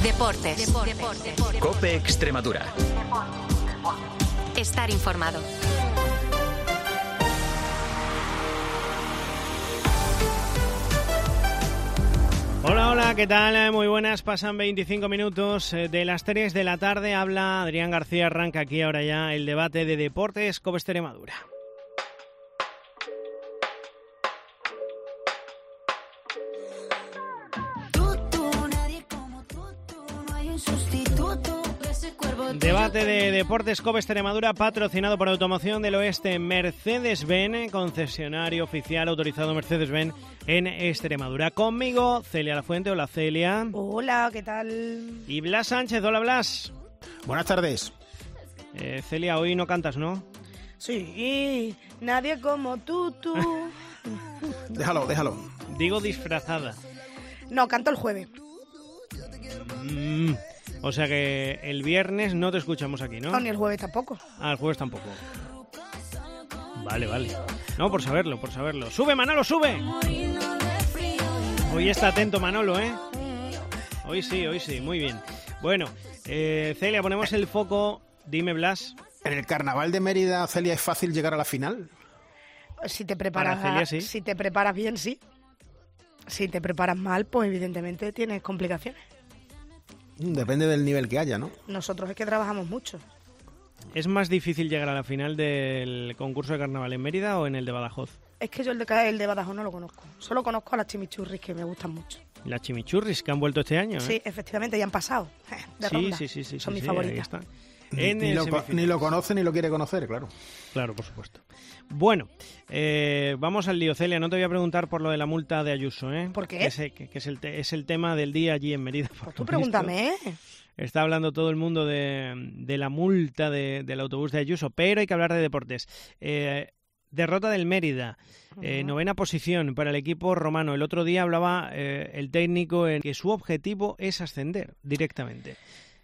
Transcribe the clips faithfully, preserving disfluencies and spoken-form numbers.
Deportes. Deportes. COPE Extremadura. Estar informado. Hola, hola, ¿qué tal? Muy buenas, pasan veinticinco minutos de las tres de la tarde. Habla Adrián García, arranca aquí ahora ya el debate de Deportes COPE Extremadura. Debate de Deportes COPE Extremadura, patrocinado por Automoción del Oeste, Mercedes-Benz, concesionario oficial autorizado Mercedes-Benz en Extremadura. Conmigo, Celia Lafuente. Hola, Celia. Hola, ¿qué tal? Y Blas Sánchez. Hola, Blas. Buenas tardes. Eh, Celia, hoy no cantas, ¿no? Sí, nadie como tú, tú. Déjalo, déjalo. Digo disfrazada. No, canto el jueves. Mm. O sea que el viernes no te escuchamos aquí, ¿no? No, ni el jueves tampoco. Ah, el jueves tampoco. Vale, vale. No, por saberlo, por saberlo. ¡Sube, Manolo, sube! Hoy está atento Manolo, ¿eh? Hoy sí, hoy sí, muy bien. Bueno, eh, Celia, ponemos el foco. Dime, Blas. ¿En el Carnaval de Mérida, Celia, es fácil llegar a la final? Si te preparas, Para Celia, sí. Si te preparas bien, sí. Si te preparas mal, pues evidentemente tienes complicaciones. Depende del nivel que haya, ¿no? Nosotros es que trabajamos mucho. ¿Es más difícil llegar a la final del concurso de carnaval en Mérida o en el de Badajoz? Es que yo el de, el de Badajoz no lo conozco. Solo conozco a las chimichurris, que me gustan mucho. Las chimichurris que han vuelto este año, ¿eh? Sí, efectivamente, ya han pasado. De sí, ronda. sí, sí, sí. Son sí, mis sí, favoritas. Ahí está. Ni, En ni, lo, ni lo conoce ni lo quiere conocer, claro. Claro, por supuesto. Bueno, eh, vamos al lío, Celia. No te voy a preguntar por lo de la multa de Ayuso, ¿eh? ¿Por qué? Que es, que, que es, el, te, es el tema del día allí en Mérida. Pues tú pregúntame, ¿eh? Está hablando todo el mundo de, de la multa de, del autobús de Ayuso, pero hay que hablar de deportes. Eh, derrota del Mérida, eh, uh-huh. novena posición para el equipo romano. El otro día hablaba eh, el técnico en que su objetivo es ascender directamente.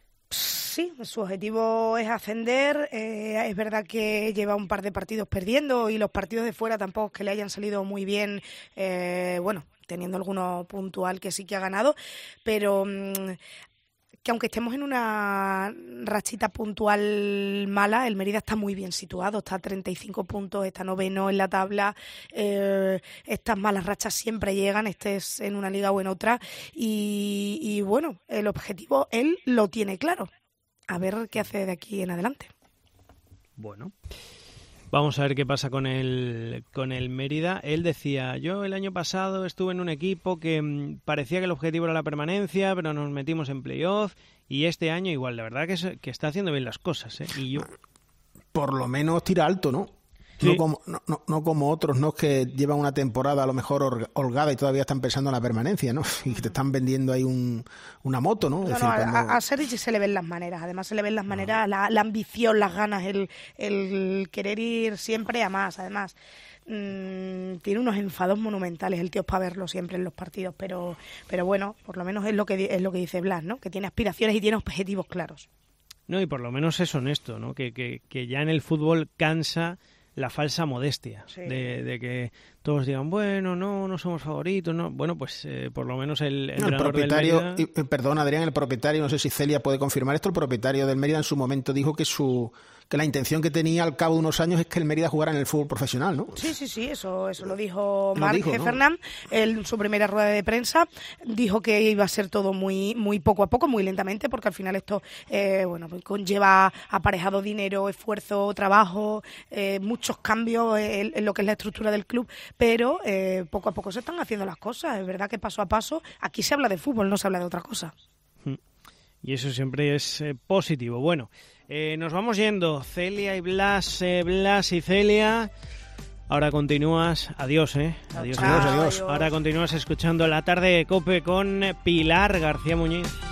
Sí, su objetivo es ascender. Eh, es verdad que lleva un par de partidos perdiendo y los partidos de fuera tampoco es que le hayan salido muy bien. Eh, bueno, teniendo alguno puntual que sí que ha ganado, pero mmm, que aunque estemos en una rachita puntual mala, el Mérida está muy bien situado, está a treinta y cinco puntos, está noveno en la tabla. Eh, estas malas rachas siempre llegan, estés en una liga o en otra, y, y bueno, el objetivo él lo tiene claro. A ver qué hace de aquí en adelante. Bueno, vamos a ver qué pasa con el, con el Mérida. Él decía, yo el año pasado estuve en un equipo que mmm, parecía que el objetivo era la permanencia, pero nos metimos en playoff, y este año igual, la verdad que, es, que está haciendo bien las cosas, ¿eh? Y yo... Por lo menos tira alto, ¿no? Sí. No, como, no, no, no como otros, ¿no? Que llevan una temporada a lo mejor holgada y todavía están pensando en la permanencia, ¿no? Y que te están vendiendo ahí un, una moto, ¿no? No, Es no, decir, a, cuando... a Sergi se le ven las maneras, además se le ven las maneras, la, la ambición, las ganas, el, el querer ir siempre a más, además. Mmm, tiene unos enfados monumentales el tío, es para verlo siempre en los partidos, pero pero bueno, por lo menos es lo que es lo que dice Blas, ¿no? Que tiene aspiraciones y tiene objetivos claros. No, y por lo menos es honesto, ¿no? Que, que, que ya en el fútbol cansa la falsa modestia, sí. de, de que todos digan, bueno, no, no somos favoritos, no. Bueno, pues eh, por lo menos el, el, no, el propietario, del Mérida... y, perdón, Adrián, el propietario, no sé si Celia puede confirmar esto, el propietario del Mérida en su momento dijo que su que la intención que tenía al cabo de unos años es que el Mérida jugara en el fútbol profesional, ¿no? Sí, sí, sí, eso eso lo dijo lo Marc dijo, ¿no? Fernán en su primera rueda de prensa. Dijo que iba a ser todo muy muy poco a poco, muy lentamente, porque al final esto eh, bueno, conlleva aparejado dinero, esfuerzo, trabajo, eh, muchos cambios en, en lo que es la estructura del club, pero eh, poco a poco se están haciendo las cosas. Es verdad que paso a paso, aquí se habla de fútbol, no se habla de otra cosa. Y eso siempre es eh, positivo. Bueno, eh, nos vamos yendo. Celia y Blas, eh, Blas y Celia. Ahora continúas. Adiós, ¿eh? Adiós, adiós, adiós. Ahora continúas escuchando La Tarde de COPE con Pilar García Muñiz.